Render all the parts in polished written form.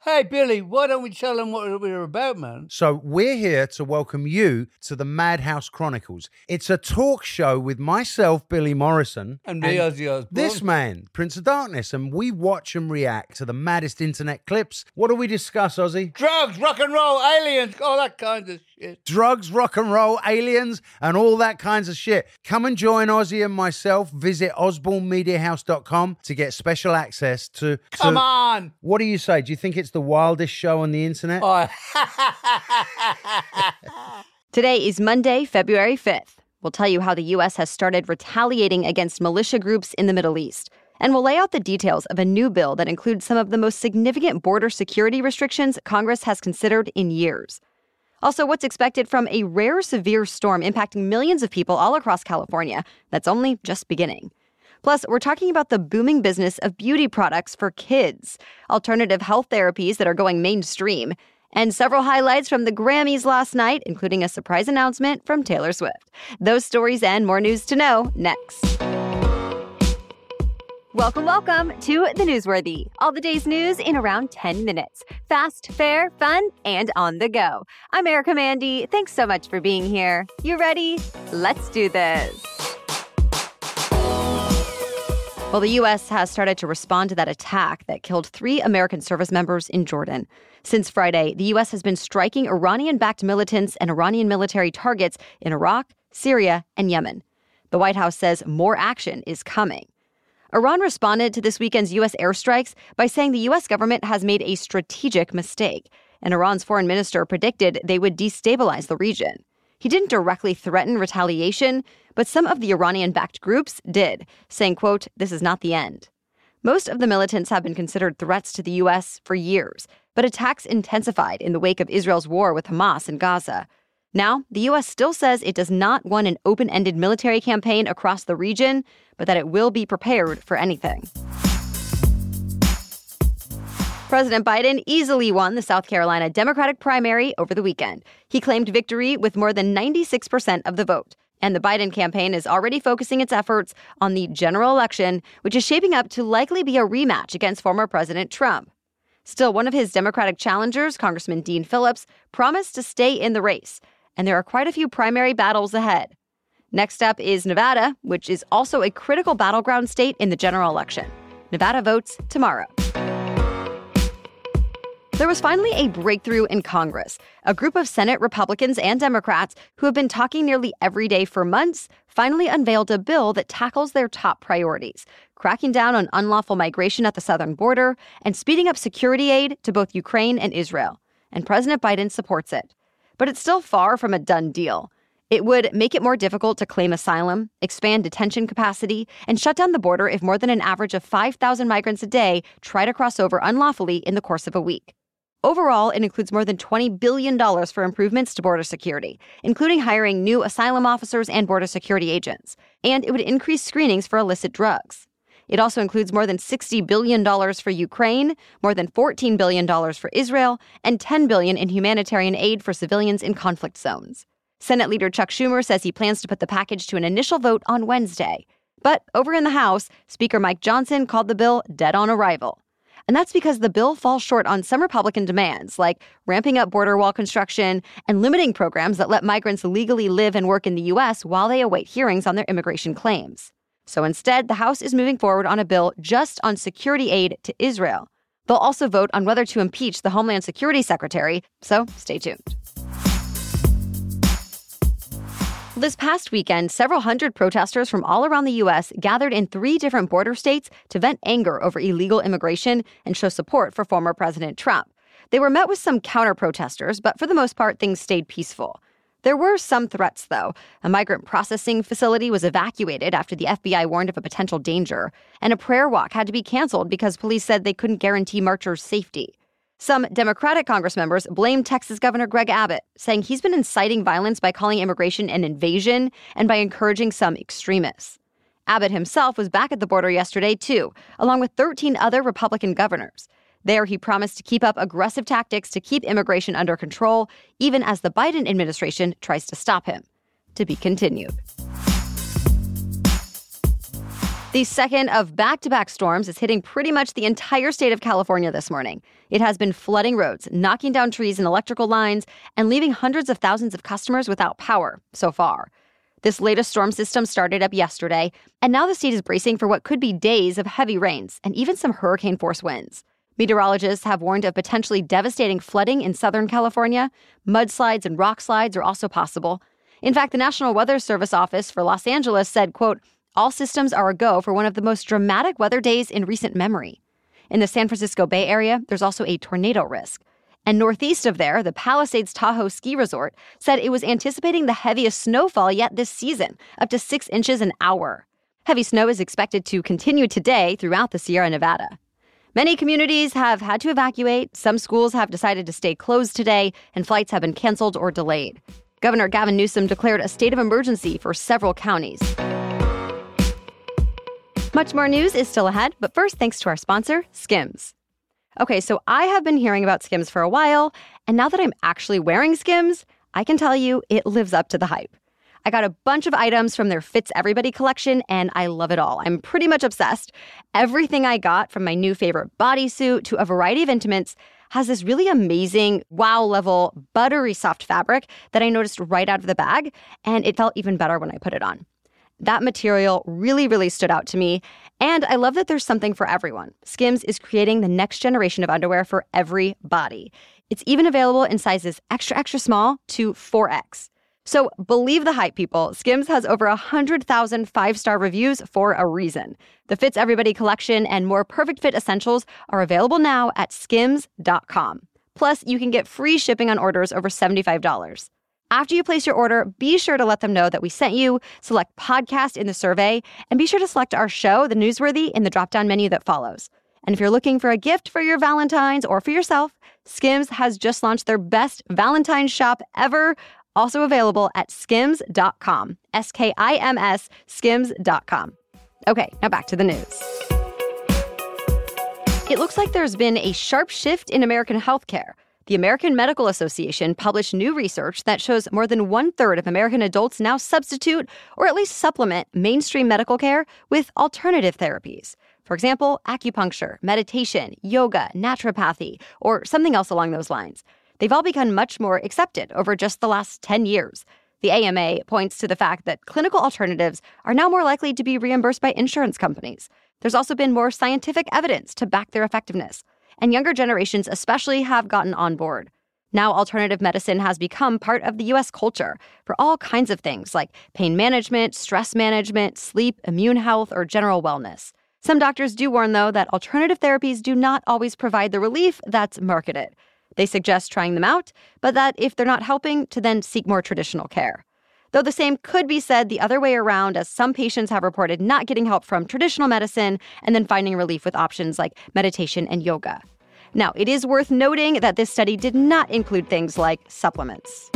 Hey, Billy, why don't we tell them what we're about, man? So we're here to welcome you to the Madhouse Chronicles. It's a talk show with myself, Billy Morrison. And me, Ozzy Osbourne. This man, Prince of Darkness. And we watch and react to the maddest internet clips. What do we discuss, Ozzy? Drugs, rock and roll, aliens, all that kind of shit. Drugs, rock and roll, aliens, and all that kinds of shit. Come and join Ozzy and myself. Visit osbornemediahouse.com to get special access to... Come on! What do you say? Do you think it's the wildest show on the internet? Oh. Today is Monday, February 5th. We'll tell you how the U.S. has started retaliating against militia groups in the Middle East. And we'll lay out the details of a new bill that includes some of the most significant border security restrictions Congress has considered in years. Also, what's expected from a rare severe storm impacting millions of people all across California that's only just beginning. Plus, we're talking about the booming business of beauty products for kids, alternative health therapies that are going mainstream, and several highlights from the Grammys last night, including a surprise announcement from Taylor Swift. Those stories and more news to know next. Welcome to The Newsworthy. All the day's news in around 10 minutes. Fast, fair, fun, and on the go. I'm Erica Mandy. Thanks so much for being here. You ready? Let's do this. Well, the U.S. has started to respond to that attack that killed 3 American service members in Jordan. Since Friday, the U.S. has been striking Iranian-backed militants and Iranian military targets in Iraq, Syria, and Yemen. The White House says more action is coming. Iran responded to this weekend's U.S. airstrikes by saying the U.S. government has made a strategic mistake, and Iran's foreign minister predicted they would destabilize the region. He didn't directly threaten retaliation, but some of the Iranian-backed groups did, saying, quote, "This is not the end." Most of the militants have been considered threats to the U.S. for years, but attacks intensified in the wake of Israel's war with Hamas in Gaza. Now, the U.S. still says it does not want an open-ended military campaign across the region, but that it will be prepared for anything. President Biden easily won the South Carolina Democratic primary over the weekend. He claimed victory with more than 96% of the vote. And the Biden campaign is already focusing its efforts on the general election, which is shaping up to likely be a rematch against former President Trump. Still, one of his Democratic challengers, Congressman Dean Phillips, promised to stay in the race. And there are quite a few primary battles ahead. Next up is Nevada, which is also a critical battleground state in the general election. Nevada votes tomorrow. There was finally a breakthrough in Congress. A group of Senate Republicans and Democrats who have been talking nearly every day for months finally unveiled a bill that tackles their top priorities, cracking down on unlawful migration at the southern border and speeding up security aid to both Ukraine and Israel. And President Biden supports it. But it's still far from a done deal. It would make it more difficult to claim asylum, expand detention capacity, and shut down the border if more than an average of 5,000 migrants a day try to cross over unlawfully in the course of a week. Overall, it includes more than $20 billion for improvements to border security, including hiring new asylum officers and border security agents. And it would increase screenings for illicit drugs. It also includes more than $60 billion for Ukraine, more than $14 billion for Israel, and $10 billion in humanitarian aid for civilians in conflict zones. Senate Leader Chuck Schumer says he plans to put the package to an initial vote on Wednesday. But over in the House, Speaker Mike Johnson called the bill dead on arrival. And that's because the bill falls short on some Republican demands, like ramping up border wall construction and limiting programs that let migrants legally live and work in the U.S. while they await hearings on their immigration claims. So instead, the House is moving forward on a bill just on security aid to Israel. They'll also vote on whether to impeach the Homeland Security Secretary, so stay tuned. This past weekend, several hundred protesters from all around the U.S. gathered in 3 different border states to vent anger over illegal immigration and show support for former President Trump. They were met with some counter-protesters, but for the most part, things stayed peaceful. There were some threats, though. A migrant processing facility was evacuated after the FBI warned of a potential danger, and a prayer walk had to be canceled because police said they couldn't guarantee marchers' safety. Some Democratic Congress members blamed Texas Governor Greg Abbott, saying he's been inciting violence by calling immigration an invasion and by encouraging some extremists. Abbott himself was back at the border yesterday, too, along with 13 other Republican governors. There, he promised to keep up aggressive tactics to keep immigration under control, even as the Biden administration tries to stop him. To be continued. The second of back-to-back storms is hitting pretty much the entire state of California this morning. It has been flooding roads, knocking down trees and electrical lines, and leaving hundreds of thousands of customers without power so far. This latest storm system started up yesterday, and now the state is bracing for what could be days of heavy rains and even some hurricane-force winds. Meteorologists have warned of potentially devastating flooding in Southern California. Mudslides and rock slides are also possible. In fact, the National Weather Service office for Los Angeles said, quote, all systems are a go for one of the most dramatic weather days in recent memory. In the San Francisco Bay Area, there's also a tornado risk. And northeast of there, the Palisades Tahoe Ski Resort said it was anticipating the heaviest snowfall yet this season, up to 6 inches an hour. Heavy snow is expected to continue today throughout the Sierra Nevada. Many communities have had to evacuate. Some schools have decided to stay closed today, and flights have been canceled or delayed. Governor Gavin Newsom declared a state of emergency for several counties. Much more news is still ahead, but first, thanks to our sponsor, Skims. Okay, so I have been hearing about Skims for a while, and now that I'm actually wearing Skims, I can tell you it lives up to the hype. I got a bunch of items from their Fits Everybody collection, and I love it all. I'm pretty much obsessed. Everything I got, from my new favorite bodysuit to a variety of intimates, has this really amazing, wow-level, buttery soft fabric that I noticed right out of the bag, and it felt even better when I put it on. That material really, really stood out to me, and I love that there's something for everyone. Skims is creating the next generation of underwear for every body. It's even available in sizes extra, extra small to 4X. So believe the hype, people. Skims has over 100,000 five-star reviews for a reason. The Fits Everybody collection and more perfect fit essentials are available now at skims.com. Plus, you can get free shipping on orders over $75. After you place your order, be sure to let them know that we sent you, select podcast in the survey, and be sure to select our show, The Newsworthy, in the drop-down menu that follows. And if you're looking for a gift for your Valentine's or for yourself, Skims has just launched their best Valentine's shop ever, also available at skims.com. S-K-I-M-S, skims.com. Okay, now back to the news. It looks like there's been a sharp shift in American healthcare. The American Medical Association published new research that shows more than 1/3 of American adults now substitute or at least supplement mainstream medical care with alternative therapies. For example, acupuncture, meditation, yoga, naturopathy, or something else along those lines. They've all become much more accepted over just the last 10 years. The AMA points to the fact that clinical alternatives are now more likely to be reimbursed by insurance companies. There's also been more scientific evidence to back their effectiveness. And younger generations especially have gotten on board. Now, alternative medicine has become part of the U.S. culture for all kinds of things like pain management, stress management, sleep, immune health, or general wellness. Some doctors do warn, though, that alternative therapies do not always provide the relief that's marketed. They suggest trying them out, but that if they're not helping, to then seek more traditional care. Though the same could be said the other way around, as some patients have reported not getting help from traditional medicine and then finding relief with options like meditation and yoga. Now, it is worth noting that this study did not include things like supplements.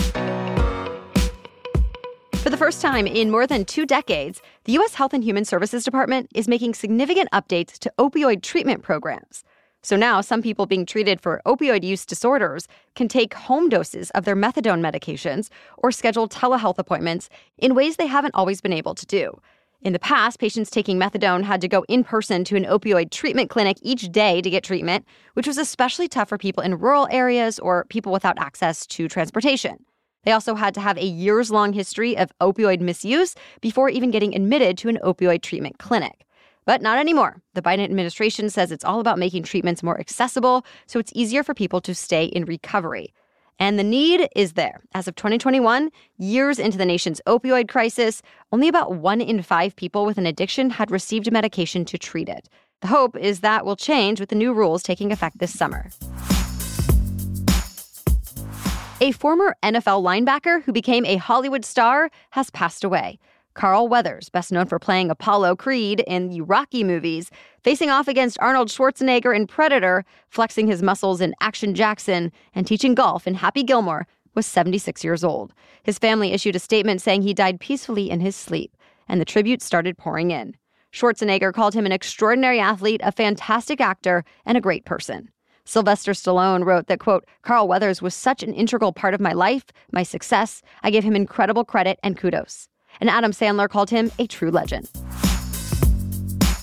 For the first time in more than 2 decades, the U.S. Health and Human Services Department is making significant updates to opioid treatment programs. So now some people being treated for opioid use disorders can take home doses of their methadone medications or schedule telehealth appointments in ways they haven't always been able to do. In the past, patients taking methadone had to go in person to an opioid treatment clinic each day to get treatment, which was especially tough for people in rural areas or people without access to transportation. They also had to have a years-long history of opioid misuse before even getting admitted to an opioid treatment clinic. But not anymore. The Biden administration says it's all about making treatments more accessible, so it's easier for people to stay in recovery. And the need is there. As of 2021, years into the nation's opioid crisis, only about 1 in 5 people with an addiction had received medication to treat it. The hope is that will change with the new rules taking effect this summer. A former NFL linebacker who became a Hollywood star has passed away. Carl Weathers, best known for playing Apollo Creed in the Rocky movies, facing off against Arnold Schwarzenegger in Predator, flexing his muscles in Action Jackson, and teaching golf in Happy Gilmore, was 76 years old. His family issued a statement saying he died peacefully in his sleep, and the tributes started pouring in. Schwarzenegger called him an extraordinary athlete, a fantastic actor, and a great person. Sylvester Stallone wrote that, quote, Carl Weathers was such an integral part of my life, my success. I give him incredible credit and kudos. And Adam Sandler called him a true legend.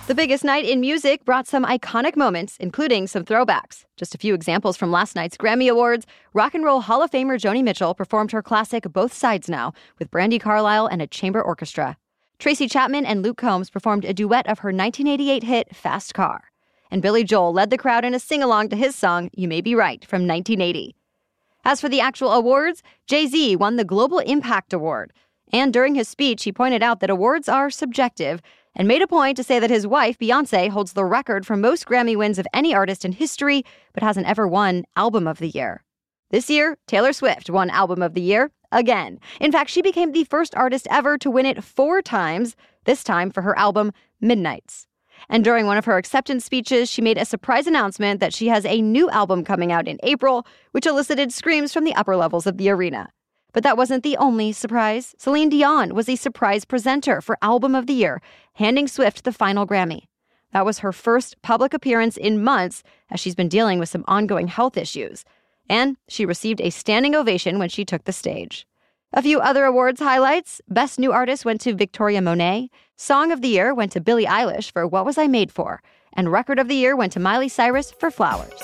The biggest night in music brought some iconic moments, including some throwbacks. Just a few examples from last night's Grammy Awards. Rock and Roll Hall of Famer Joni Mitchell performed her classic Both Sides Now with Brandi Carlile and a chamber orchestra. Tracy Chapman and Luke Combs performed a duet of her 1988 hit Fast Car. And Billy Joel led the crowd in a sing-along to his song You May Be Right from 1980. As for the actual awards, Jay-Z won the Global Impact Award. And during his speech, he pointed out that awards are subjective and made a point to say that his wife, Beyoncé, holds the record for most Grammy wins of any artist in history, but hasn't ever won Album of the Year. This year, Taylor Swift won Album of the Year again. In fact, she became the first artist ever to win it 4 times, this time for her album Midnights. And during one of her acceptance speeches, she made a surprise announcement that she has a new album coming out in April, which elicited screams from the upper levels of the arena. But that wasn't the only surprise. Celine Dion was a surprise presenter for Album of the Year, handing Swift the final Grammy. That was her first public appearance in months, as she's been dealing with some ongoing health issues. And she received a standing ovation when she took the stage. A few other awards highlights. Best New Artist went to Victoria Monet. Song of the Year went to Billie Eilish for What Was I Made For? And Record of the Year went to Miley Cyrus for Flowers.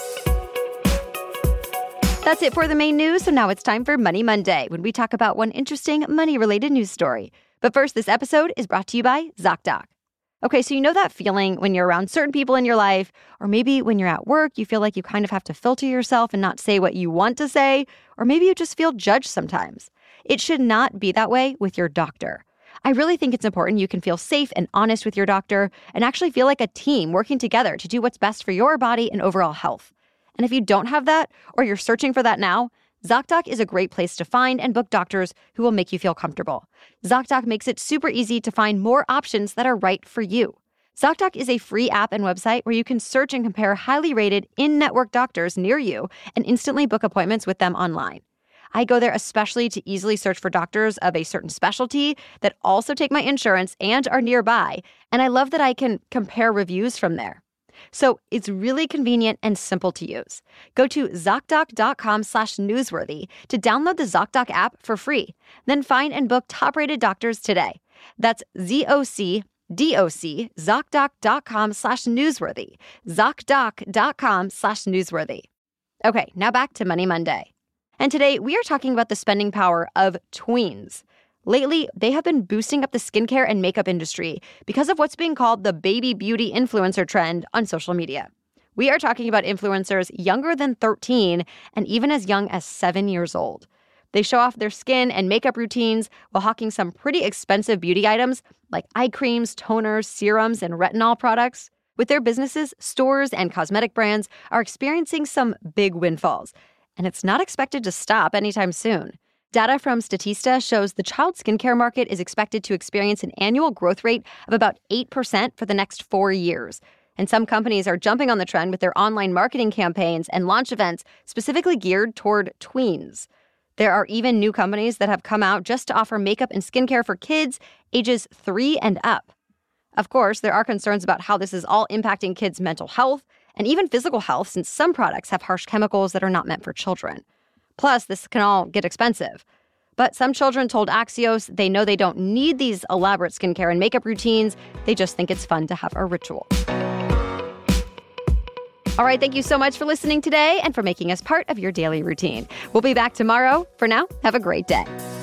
That's it for the main news, so now it's time for Money Monday, when we talk about one interesting money-related news story. But first, this episode is brought to you by ZocDoc. Okay, so you know that feeling when you're around certain people in your life, or maybe when you're at work, you feel like you kind of have to filter yourself and not say what you want to say, or maybe you just feel judged sometimes. It should not be that way with your doctor. I really think it's important you can feel safe and honest with your doctor and actually feel like a team working together to do what's best for your body and overall health. And if you don't have that, or you're searching for that now, ZocDoc is a great place to find and book doctors who will make you feel comfortable. ZocDoc makes it super easy to find more options that are right for you. ZocDoc is a free app and website where you can search and compare highly rated in-network doctors near you and instantly book appointments with them online. I go there especially to easily search for doctors of a certain specialty that also take my insurance and are nearby, and I love that I can compare reviews from there. So it's really convenient and simple to use. Go to ZocDoc.com/newsworthy to download the ZocDoc app for free. Then find and book top-rated doctors today. That's ZocDoc, ZocDoc.com/newsworthy. ZocDoc.com/newsworthy. Okay, now back to Money Monday. And today we are talking about the spending power of tweens. Lately, they have been boosting up the skincare and makeup industry because of what's being called the baby beauty influencer trend on social media. We are talking about influencers younger than 13 and even as young as 7 years old. They show off their skin and makeup routines while hawking some pretty expensive beauty items like eye creams, toners, serums, and retinol products. With their businesses, stores and cosmetic brands are experiencing some big windfalls, and it's not expected to stop anytime soon. Data from Statista shows the child skincare market is expected to experience an annual growth rate of about 8% for the next 4 years. And some companies are jumping on the trend with their online marketing campaigns and launch events specifically geared toward tweens. There are even new companies that have come out just to offer makeup and skincare for kids ages 3 and up. Of course, there are concerns about how this is all impacting kids' mental health and even physical health, since some products have harsh chemicals that are not meant for children. Plus, this can all get expensive. But some children told Axios they know they don't need these elaborate skincare and makeup routines. They just think it's fun to have a ritual. All right, thank you so much for listening today and for making us part of your daily routine. We'll be back tomorrow. For now, have a great day.